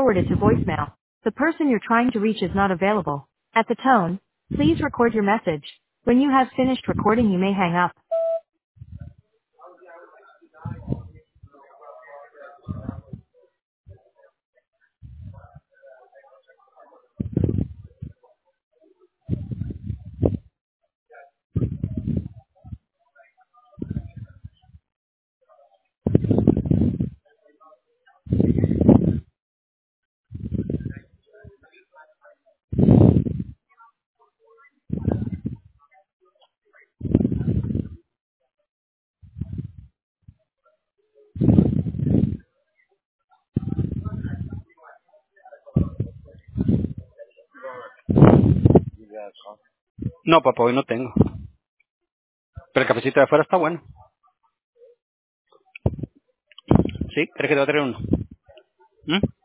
forwarded to voicemail. The person you're trying to reach is not available. At the tone, please record your message. When you have finished recording, you may hang up. No, papá, hoy no tengo. Pero el cafecito de afuera está bueno. ¿Sí? ¿Crees que te va a traer uno? ¿Mm?